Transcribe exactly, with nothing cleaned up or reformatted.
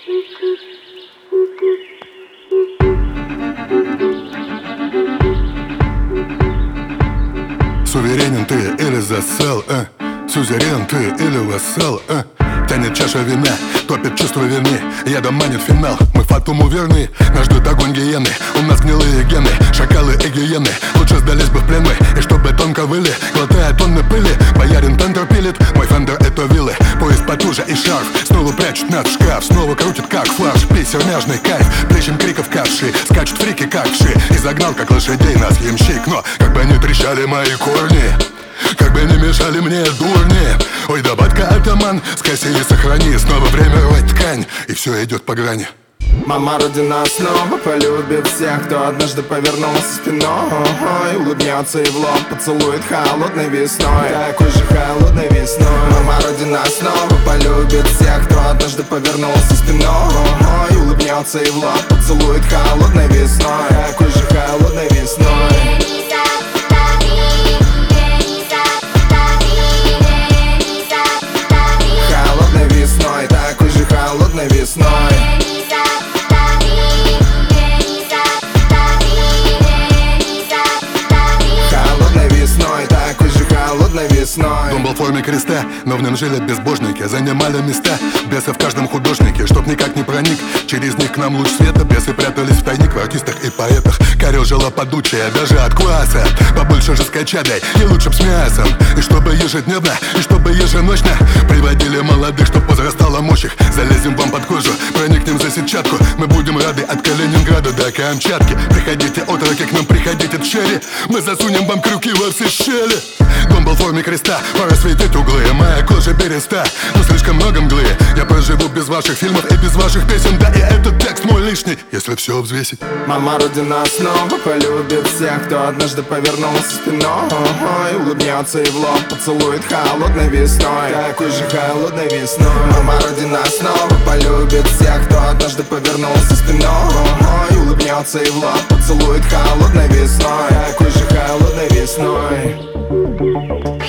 Суверенен ты или засал, э? Сюзерен ты или вассал, э? Тянет чаша вина, топит чувство вины. Ядом манит финал, мы фатуму верны. Нас ждет огонь гиены, у нас гнилые гены. Шакалы и гиены, лучше сдались бы в плен мы. И чтобы тонко выли, глотая тонны пыли. Боярин тендер пилит, мой фендер это виллы. Поезд потуже и шарф, снова прячет нас в шкаф. Снова крутит как флаш, писер мяжный кайф. Плещем криков кавши, скачут фрики как вши. И загнал как лошадей нас ямщик. Но как бы они трещали мои корни, как бы не мешали мне дурни. Ой, да батька атаман, скоси и сохрани. Снова время рвать ткань, и все идет по грани. Мама Родина снова полюбит всех, кто однажды повернулся спиной. Улыбнется и в лоб поцелует холодной весной, такой же холодной весной. Мама Родина снова полюбит всех, кто однажды повернулся спиной. Улыбнется и в лоб поцелует холодной весной, такой же холодной весной. Холодной весной, такой же холодной весной. Дом был в форме креста, но в нем жили безбожники. Занимали места бесы в каждом художнике, чтоб никак не проник через них к нам луч света. Бесы прятались в тайник в артистах и поэтах. Корёжила подучая даже от класса. Побольше же скачадай, и лучше б с мясом. И чтобы ежедневно, и чтобы еженочно приводили молодых, чтоб возрастала мощь их. Залезем вам под кожу, проникнем за сетчатку. Мы будем рады от Калининграда до Камчатки. Приходите, отроки, к нам приходите, тщери. Мы засунем вам крюки во все щели. Дом был в форме креста, пора светить углы. Моя кожа береста, но слишком много мглы. Я проживу без ваших фильмов и без ваших песен. Да и этот текст мой лишний, если все взвесить. Мама Родина снова полюбит всех, кто однажды повернулся спиной. Улыбнется и в лоб поцелует холодной весной, такой же холодной весной. Мама Родина снова полюбит всех, кто однажды повернулся спиной. Улыбнется и в лоб поцелует холодной весной, такой же холодной весной.